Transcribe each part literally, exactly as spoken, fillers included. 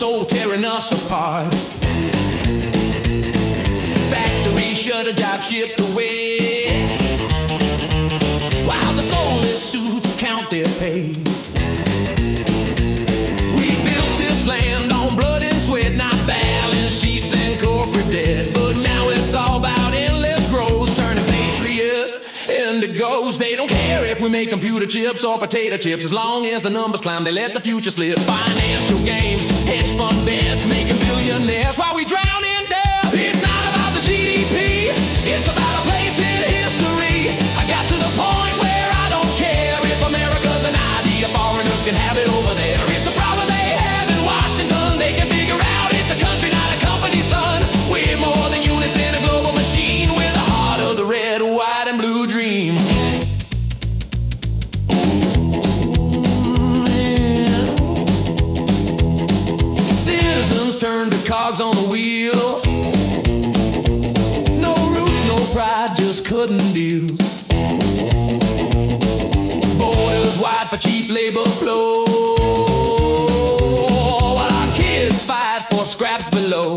so tearing us apart. Factory shut, a job shipped away, while the soulless suits count their pay. We built this land on blood and sweat, not balance sheets and corporate debt. But now it's all about endless growth, turning patriots into ghosts. They don't care if we make computer chips or potato chips, as long as the numbers climb, they let the future slip. Financial games, hedge fund bets, making billionaires while we drown in debt. It's not about the G D P, it's about a place in history. I got to the point where I don't care if America's an idea, foreigners can have it over there. It's a problem they have in Washington, they can figure out it's a country, not a company, son. We're more than units in a global machine, with the heart of the red, white, and blue dream. Citizens turn to cogs on the wheel, pride, just cutting deals. Boys white for cheap labor flow, while our kids fight for scraps below.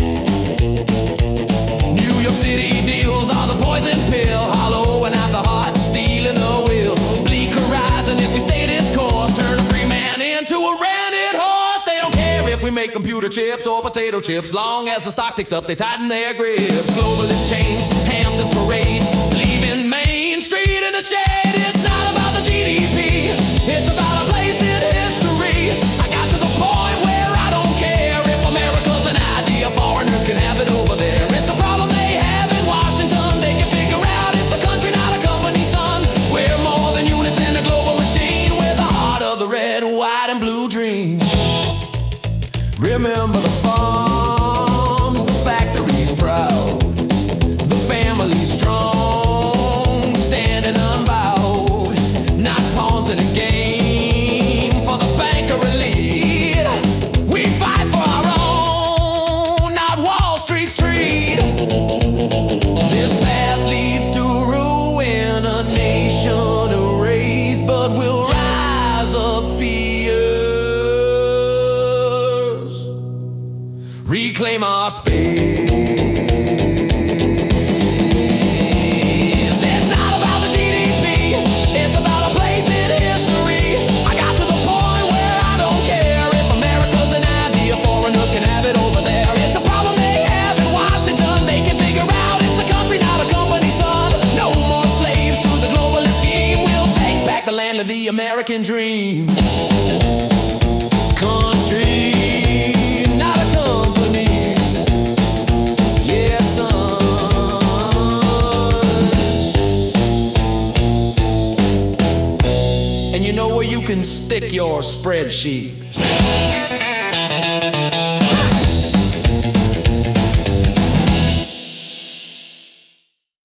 New York City deals are the poison pill, hollowing out the heart, stealing the will. Bleak horizon if we stay this course, turn a free man into a rented horse. They don't care if we make computer chips or potato chips, long as the stock ticks up, they tighten their grips. Globalist chains, Hamptons parades, leaving Main Street in the shade. It's not about the G D P, it's about a place in history. I got to the point where I don't care if America's an idea, foreigners can have it over there. It's a problem they have in Washington, they can figure out it's a country, not a company, son. We're more than units in a global machine, with the heart of the red, white, and blue dream. Remember the farms, the factories proud, the family strong, standing unbowed, not pawns in a game for the banker elite. We fight for our own, not Wall Street's treat. This path leads to ruin, a nation erased, but we'll rise up fierce, reclaim our space. It's not about the G D P, it's about a place in history. I got to the point where I don't care if America's an idea, foreigners can have it over there. It's a problem they have in Washington, they can figure out it's a country, not a company, son. No more slaves to the globalist scheme, we'll take back the land of the American dream. Country, not a company. Yes, son. And you know where you can stick your spreadsheet?